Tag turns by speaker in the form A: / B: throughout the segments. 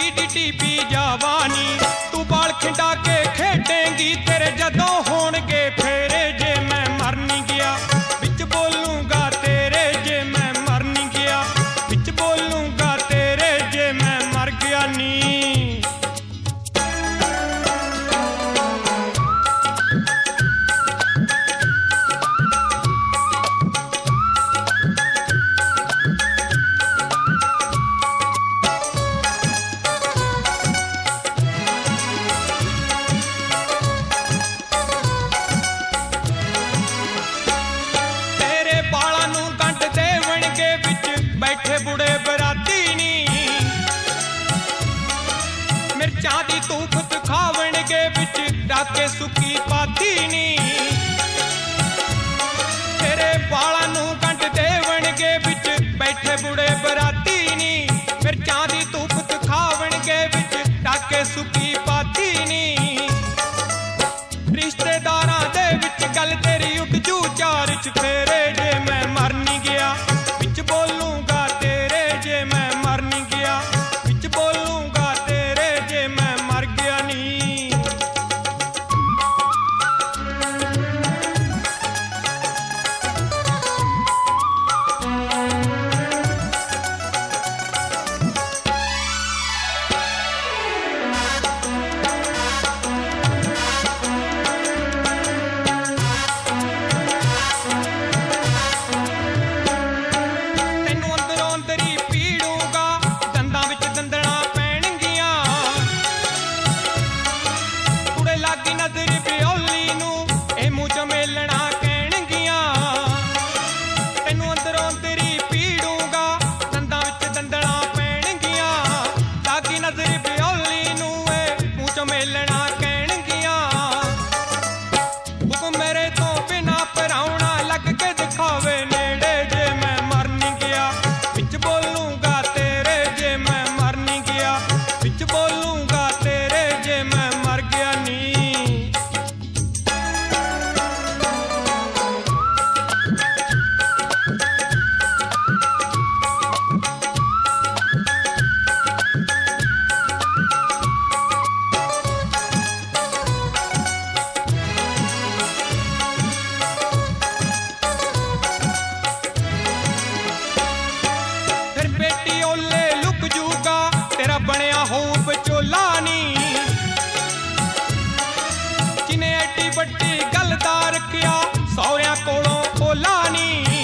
A: TP जावानी। तू बाल खिंडा के खेडेंगी तेरे जदों होणगे फेरे। जे मैं मर नहीं गया बिच बोलूंगा तेरे, जे मैं मर नहीं गया बिच बोलूंगा तेरे, जे मैं मर गया नी। बैठे बुढ़े बराती नी मिर्चां दी धूप दिखावणगे बिच डाके सुकी पाती नी। तेरे बालां नूं गंढ देवणगे बिच बैठे बुढ़े बराती नी मिर्चां दी धूप दिखावणगे बिच डाके सुकी पाती नी। रिश्तेदारां दे विच गल तेरी उठ जू चार चफेरे। जे मैं मर नहीं गया बिच बोलूंगा तेरे, जे मैं मर नहीं गया बिच बोलूंगा तेरे, जे मैं मर गया नी। बनया हो बचोला नी जिन्हें एडी बड़ी गलदार किया सौरिया कोलों ओला नी।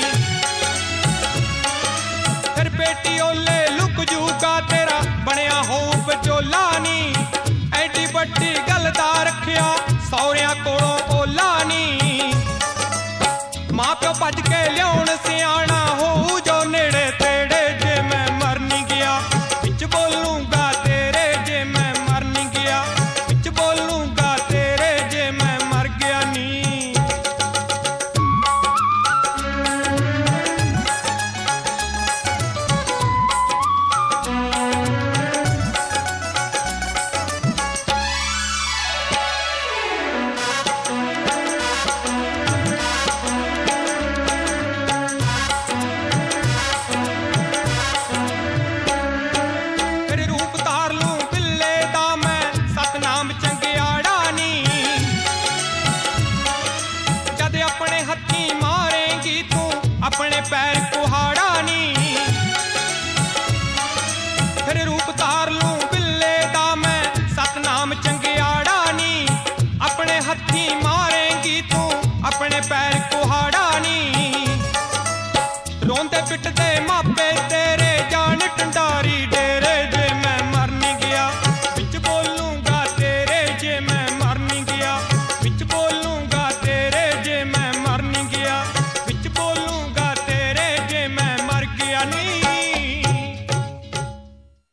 A: फिर बेटी ओले लुक जूगा तेरा बनया हो बचोला नी। एडी बड़ी गलदार किया सौरिया कोलों ओला नी। मां प्यो भज के लियाउण सियाणा हो जो नेड़े तेड़े। जे मैं मर नहीं गया बिच बोलूंगा तेरे, जे मैं मर नहीं गया बिच बोलूंगा तेरे, जे मैं मर गया नी। अपने पैर कुहाड़ा नी। फिर रूप